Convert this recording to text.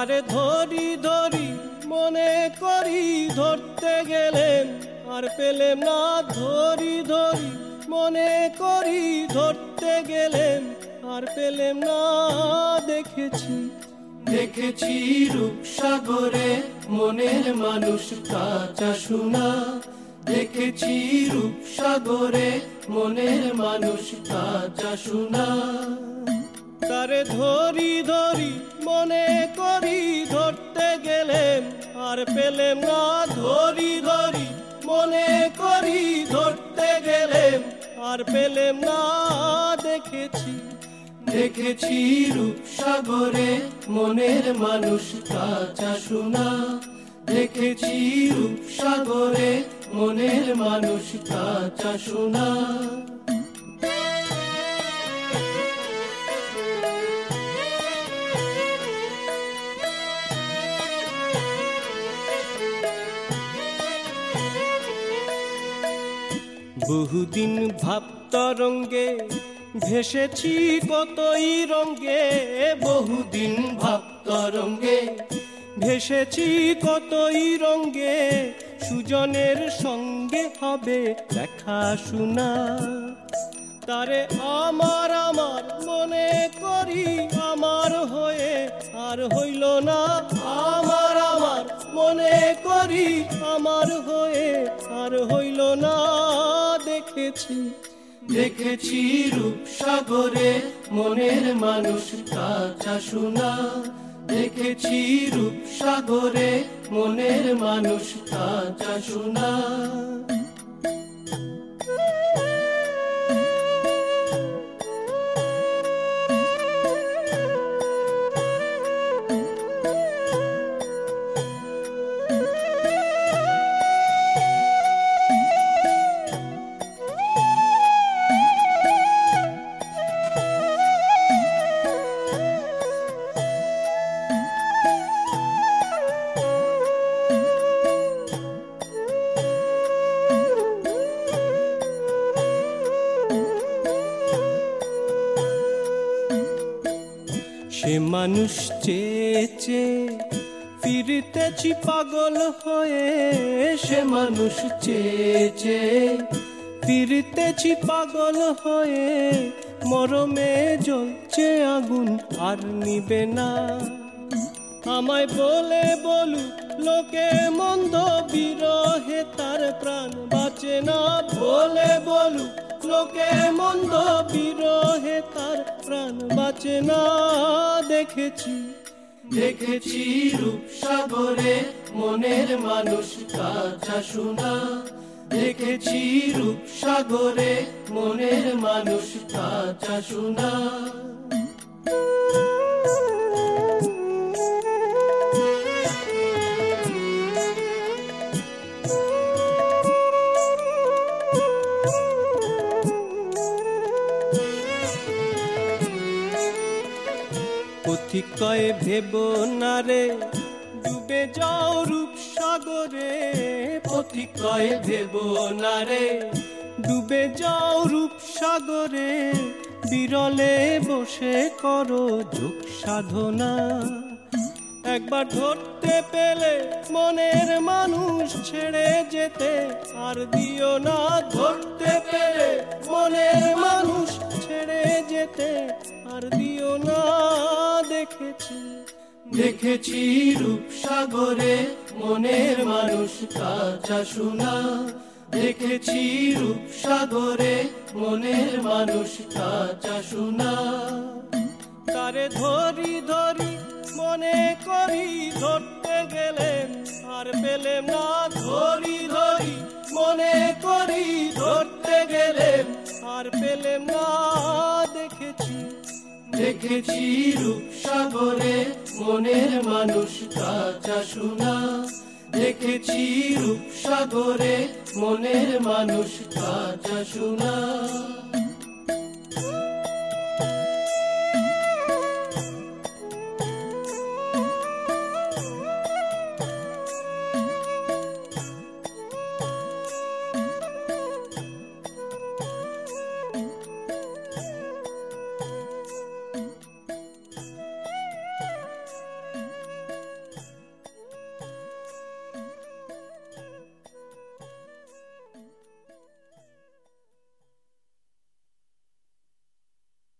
তারে ধরি ধরি মনে করি ধরতে গেলেন আর পেলেম না, ধরি ধরি মনে করি ধরতে গেলেন আর পেলেম না। দেখেছি দেখেছি রূপসাগরে মনের মানুষ কাঁচা সোনা, দেখেছি রূপসাগরে মনের মানুষ কাঁচা সোনা। তারে ধরি ধরি মনে করি ধরতে গেলেন আর পেলেম না, ধরি ধরি মনে করি ধরতে গেলেন আর পেলেম না। দেখেছি দেখেছি রূপসাগরে মনের মানুষ কাঁচা সোনা, দেখেছি রূপসাগরে মনের মানুষ কাঁচা সোনা। বহুদিন ভাব তরঙ্গে ভেসেছি কতই রঙ্গে, বহুদিন ভাব তরঙ্গে ভেসেছি কতই রঙ্গে, সুজনের সঙ্গে হবে দেখা শোনা। তারে আমার আমার মনে করি আমার হয়ে আর হইল না, আমার আমার মনে করি আমার হয়ে আর হইল না। দেখেছি দেখেছি রূপসাগরে মনের মানুষ কাঁচা সোনা, দেখেছি রূপসাগরে মনের মানুষ কাঁচা সোনা। সে মানুষ চেয়ে চেয়ে ফিরতেছি পাগল হয়ে, সে মানুষ চেয়ে চেয়ে ফিরতেছি পাগল হয়ে, মরমে জ্বলছে আগুন আর নিবে না। আমায় বলে বলুক লোকে মন্দ, বিরহে তার প্রাণ বাঁচে না। বলে বলুক লোকে মন্দ, বিরহে তার প্রাণ বাঁচে না। দেখেছি দেখেছি রূপসাগরে মনের মানুষ কাঁচা সোনা, দেখেছি রূপসাগরে মনের মানুষ কাঁচা সোনা। পথিক কয়ে ভেব না রে ডুবে যাও রূপসাগরে, পথিক কয়ে ভেব না রে ডুবে যাও রূপসাগরে, বিরলে বসে করো যোগ সাধনা। একবার ধরতে পেলে মনের মানুষ ছেড়ে যেতে আর দিও না, ধরতে পেলে মনের মানুষ ছেড়ে যেতে আর দিও না। দেখেছি দেখেছি রূপসাগরে মনের মানুষ কাঁচা সোনা, দেখেছি রূপসাগরে মনের মানুষ কাঁচা সোনা। তারে ধরি ধরি মনে করি ধরতে গেলেন আর পেলেম না, ধরি ধরি মনে করি ধরতে গেলেন আর পেলেম না। দেখেছি দেখেছি রূপসাগরে মনের মানুষ কাঁচা সোনা, দেখেছি রূপসাগরে মনের মানুষ কাঁচা সোনা।